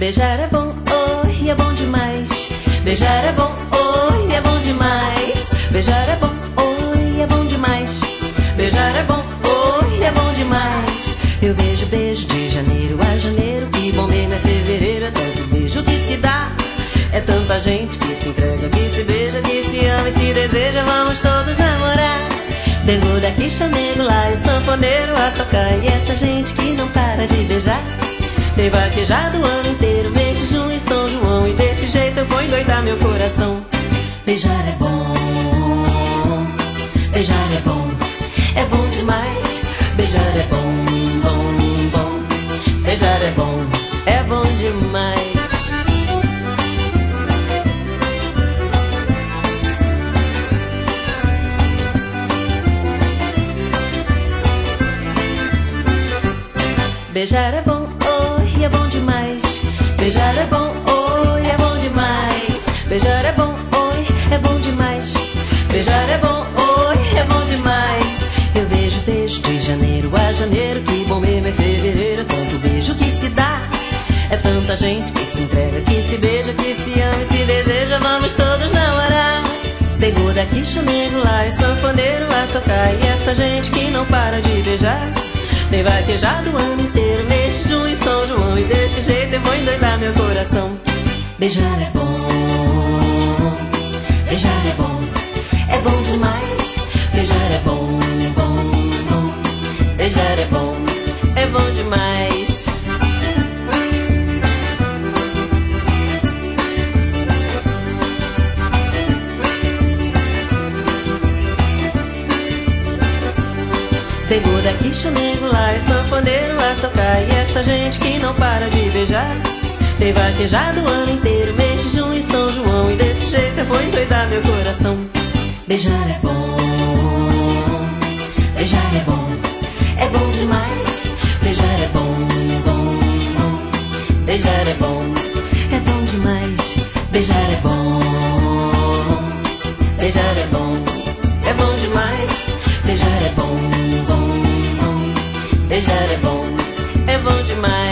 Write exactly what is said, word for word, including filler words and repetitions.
Beijar é bom, oi, é bom demais. Beijar é bom, oi, é bom demais. Beijar é bom, oi, é bom demais. Beijar é bom, oi, é bom demais. Eu beijo, beijo de janeiro a janeiro. Que bom mesmo é fevereiro, é tanto beijo que se dá. É tanta gente que se entrega, que se beija, que se ama e se deseja. Vamos todos namorar. Dengo daqui, chamego lá e sanfoneiro a tocar. E essa gente que não para de beijar. Tem vaquejado o ano inteiro, mês de junho e São João. E desse jeito eu vou endoidar meu coração. Beijar é bom, beijar é bom, é bom demais. Beijar é bom, bom, bom. Beijar é bom, é bom demais. Beijar é bom, oi, é bom demais. Beijar é bom, oi, é bom demais. Beijar é bom, oi, é bom demais. Beijar é bom, oi, é bom demais. Eu beijo, beijo de janeiro a janeiro. Que bom mesmo é fevereiro, tanto beijo que se dá. É tanta gente que se entrega, que se beija, que se ama e se deseja. Vamos todos namorar. Dengo daqui, chamego lá e sanfoneiro a tocar. E essa gente que não para de beijar. Tem vaquejado o ano inteiro, mês de junho e São João. E desse jeito eu vou endoidar meu coração. Beijar é bom, beijar é bom, é bom demais. Beijar é bom, bom, bom. Beijar é bom, é bom demais. Dengo daqui, chamego lá e sanfoneiro a tocar. E essa gente que não para de beijar. Tem vaquejado o ano inteiro, mês de junho e São João. E desse jeito eu vou endoidar meu coração. Beijar é bom, beijar é bom, é bom demais. Beijar é bom, bom, bom. Beijar é bom, é bom demais. Beijar é bom, beijar é bom, é bom demais. Beijar é bom, bom, bom. Beijar é bom, é bom demais.